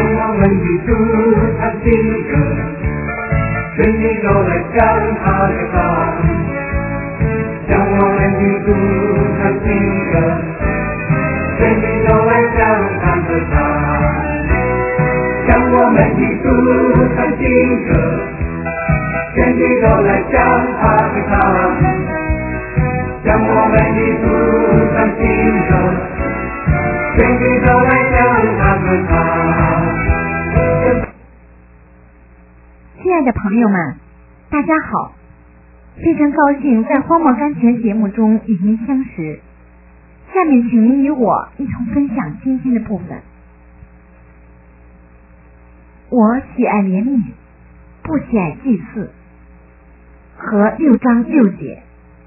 我们的主唱新歌，全地都来向他歌唱。向我们的主唱新歌，全地都来向他歌唱。向我们的主唱新歌，全地都来向他歌唱。向我们的主唱新歌，全地都来向他歌唱。 亲爱的朋友们，大家好，非常高兴在荒漠甘泉节目中与您相识。下面请您与我一同分享今天的部分。我喜爱怜悯，不喜爱祭祀，和6章6节。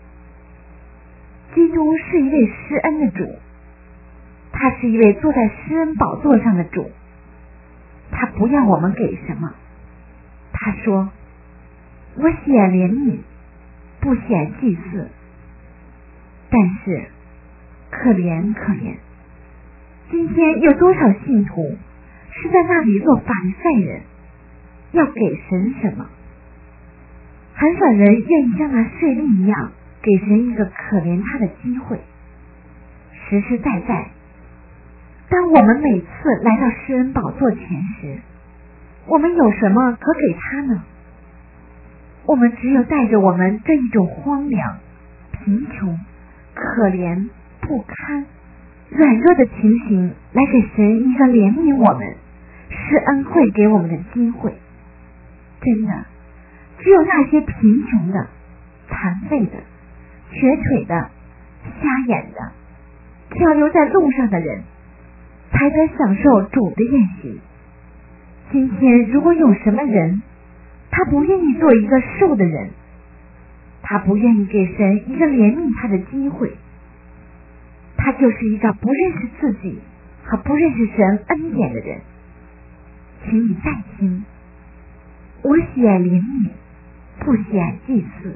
基督是一位施恩的主，他是一位坐在施恩宝座上的主，他不要我们给什么。他说，我喜爱怜悯，不喜爱祭祀。但是可怜可怜，今天有多少信徒是在那里做法利赛人，要给神什么？很少人愿意像那税吏一样给神一个可怜他的机会。实实在在，当我们每次来到施恩宝座前时，我们有什么可给他呢？我们只有带着我们这一种荒凉、贫穷、可怜、不堪、软弱的情形来给神一个怜悯我们、施恩惠给我们的机会。真的，只有那些贫穷的、残废的、瘸腿的、瞎眼的、漂流在路上的人，才得享受主的宴席。今天如果有什么人，他不愿意做一个受的人，他不愿意给神一个怜悯他的机会，他就是一个不认识自己和不认识神恩典的人。请你再听，我喜爱怜悯，不喜爱祭祀。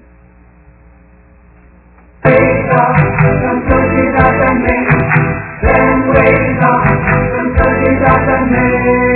伟大，向上帝大赞美，真伟大，向上帝大赞美。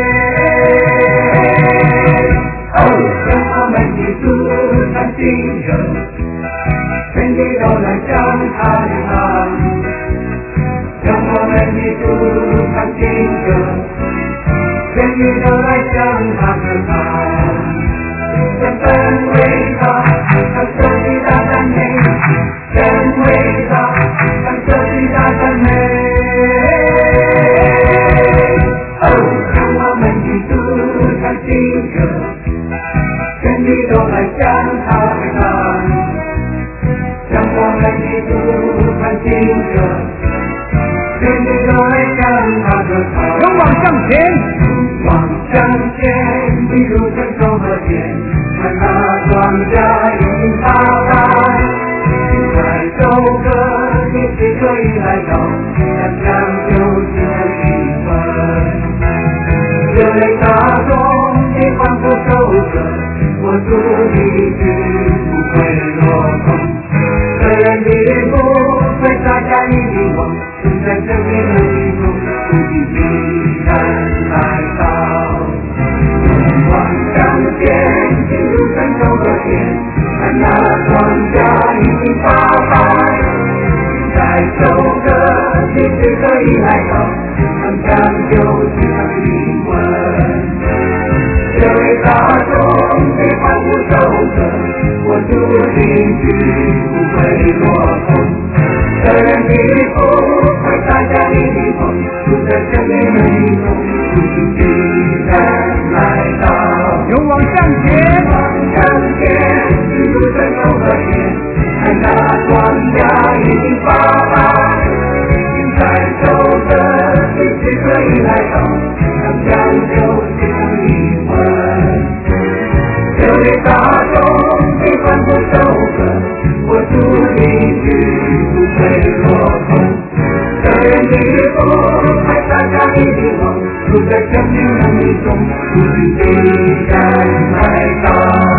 哦，向我们的主唱新歌，全地都来向他歌唱。向我们的主唱新歌，全地都来向他歌唱。真伟大，向上帝大赞美。真伟大，向上帝大赞美。哦，向我们的主唱新歌，全地都来向他歌唱。向我们的主唱新歌，全地都来向他歌唱。勇往向前，勇往向前，一路承受和田，看那庄稼已发芽。首歌你是可以来到，想想就是灵魂。热泪大众，你欢呼首歌，我主的旨不会落空。个人的脸不会洒下你的光，住在生命的里中，不必必然来到。勇往向前，进入承受和田，看那庄稼已经发白。在首歌你是可以来到，想想就是灵魂。这位大众你欢呼首歌，我主的旨不会落空。个人的福会洒下你的光，住在生命的里中，不必然来到。勇往向前，往向前，进入承受和田，看那庄稼已经发白。在首歌你是可以来到，想想就是灵魂。这位大众你欢呼首歌，我主的旨不会落空。个人的福还洒下你的光，住在生命的里中，不必然来到。